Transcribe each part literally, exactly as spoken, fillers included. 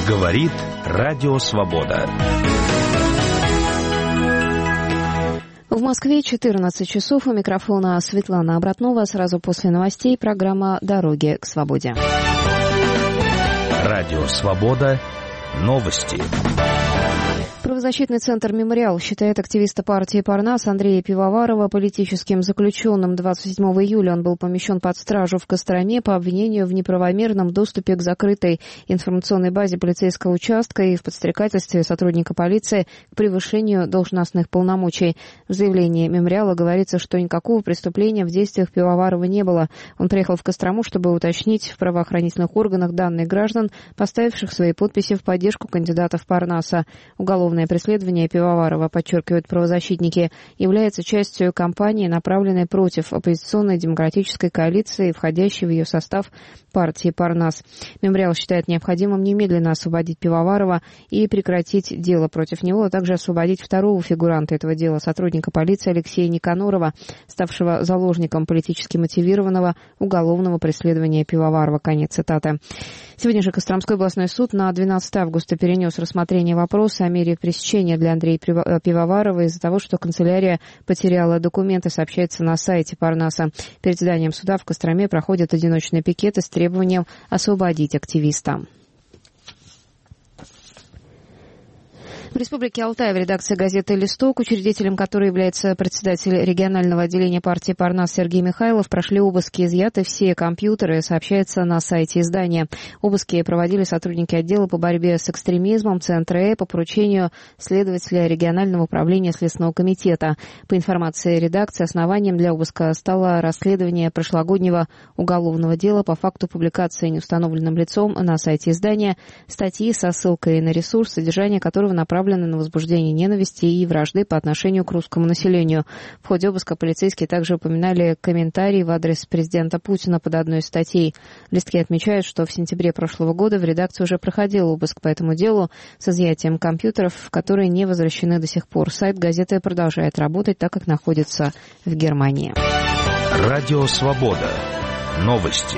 Говорит Радио Свобода. В Москве четырнадцать часов. У микрофона Светлана Обратнова. Сразу после новостей программа «Дороги к свободе». Радио Свобода. Новости. Правозащитный центр «Мемориал» считает активиста партии «Парнас» Андрея Пивоварова политическим заключенным. двадцать седьмого июля он был помещен под стражу в Костроме по обвинению в неправомерном доступе к закрытой информационной базе полицейского участка и в подстрекательстве сотрудника полиции к превышению должностных полномочий. В заявлении «Мемориала» говорится, что никакого преступления в действиях Пивоварова не было. Он приехал в Кострому, чтобы уточнить в правоохранительных органах данные граждан, поставивших свои подписи в поддержку кандидатов «Парнаса». Уголовное преследование Пивоварова, подчеркивают правозащитники, является частью кампании, направленной против оппозиционной демократической коалиции, входящей в ее состав партии «Парнас». Мемориал считает необходимым немедленно освободить Пивоварова и прекратить дело против него, а также освободить второго фигуранта этого дела, сотрудника полиции Алексея Никанорова, ставшего заложником политически мотивированного уголовного преследования Пивоварова. Конец цитаты. Сегодня же Костромской областной суд на двенадцатого августа перенес рассмотрение вопроса о мере пресечения для Андрея Пивоварова из-за того, что канцелярия потеряла документы, сообщается на сайте Парнаса. Перед зданием суда в Костроме проходят одиночные пикеты с требованием освободить активиста. В Республике Алтай в редакции газеты «Листок», учредителем которой является председатель регионального отделения партии «Парнас» Сергей Михайлов, прошли обыски, изъяты все компьютеры, сообщается на сайте издания. Обыски проводили сотрудники отдела по борьбе с экстремизмом Центра Э по поручению следователя регионального управления Следственного комитета. По информации редакции, основанием для обыска стало расследование прошлогоднего уголовного дела по факту публикации неустановленным лицом на сайте издания статьи со ссылкой на ресурс, содержание которого направлено на возбуждение ненависти и вражды по отношению к русскому населению. В ходе обыска полицейские также упоминали комментарии в адрес президента Путина под одной из статей. Листки отмечают, что в сентябре прошлого года в редакции уже проходил обыск по этому делу с изъятием компьютеров, которые не возвращены до сих пор. Сайт газеты продолжает работать, так как находится в Германии. Радио Свобода. Новости.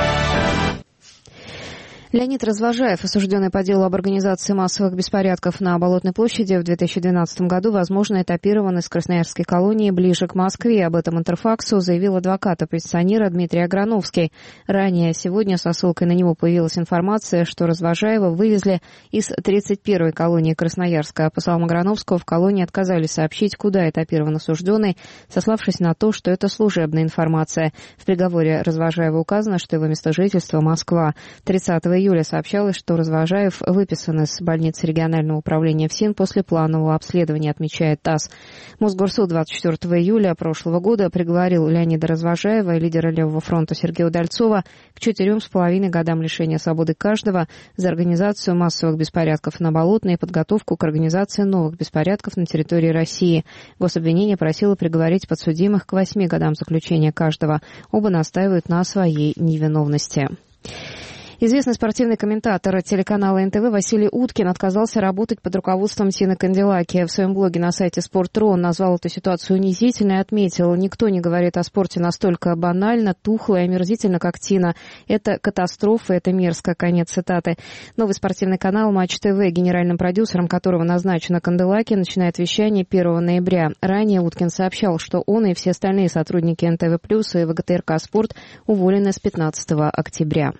Леонид Развожаев, осужденный по делу об организации массовых беспорядков на Болотной площади в две тысячи двенадцатом году, возможно, этапирован из Красноярской колонии ближе к Москве. Об этом Интерфаксу заявил адвокат оппозиционера Дмитрий Аграновский. Ранее сегодня со ссылкой на него появилась информация, что Развожаева вывезли из тридцать первой колонии Красноярска. По словам Аграновского, в колонии отказались сообщить, куда этапирован осужденный, сославшись на то, что это служебная информация. В приговоре Развожаева указано, что его место жительства — Москва. тридцатого июля сообщалось, что Развожаев выписан из больницы регионального управления ФСИН после планового обследования, отмечает ТАСС. Мосгорсуд двадцать четвёртого июля прошлого года приговорил Леонида Развожаева и лидера Левого фронта Сергея Удальцова к четырем с половиной годам лишения свободы каждого за организацию массовых беспорядков на Болотной и подготовку к организации новых беспорядков на территории России. Гособвинение просило приговорить подсудимых к восьми годам заключения каждого. Оба настаивают на своей невиновности. Известный спортивный комментатор телеканала эн тэ вэ Василий Уткин отказался работать под руководством Тины Канделаки. В своем блоге на сайте спорт точка ру он назвал эту ситуацию унизительной и отметил: никто не говорит о спорте настолько банально, тухло и омерзительно, как Тина. Это катастрофа, это мерзко. Конец цитаты. Новый спортивный канал Матч ТВ, генеральным продюсером которого назначена Канделаки, начинает вещание первого ноября. Ранее Уткин сообщал, что он и все остальные сотрудники эн тэ вэ плюс и вэ гэ тэ эр ка «Спорт» уволены с пятнадцатого октября.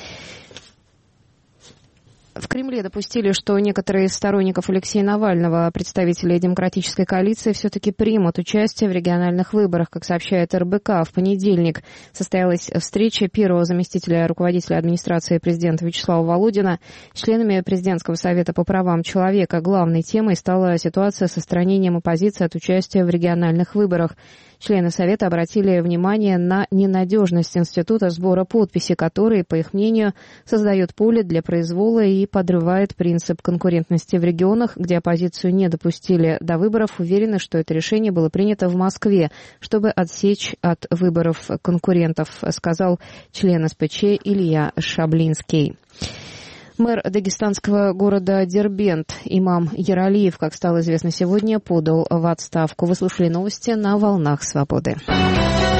В Кремле допустили, что некоторые из сторонников Алексея Навального, представители демократической коалиции, все-таки примут участие в региональных выборах. Как сообщает эр бэ ка, в понедельник состоялась встреча первого заместителя руководителя администрации президента Вячеслава Володина с членами Президентского совета по правам человека. Главной темой стала ситуация с отстранением оппозиции от участия в региональных выборах. Члены Совета обратили внимание на ненадежность института сбора подписей, который, по их мнению, создает поле для произвола и подрывает принцип конкурентности в регионах, где оппозицию не допустили до выборов. Уверены, что это решение было принято в Москве, чтобы отсечь от выборов конкурентов, сказал член эс пэ че Илья Шаблинский. Мэр дагестанского города Дербент имам Яралиев, как стало известно сегодня, подал в отставку. Вы слушали новости на «Волнах Свободы».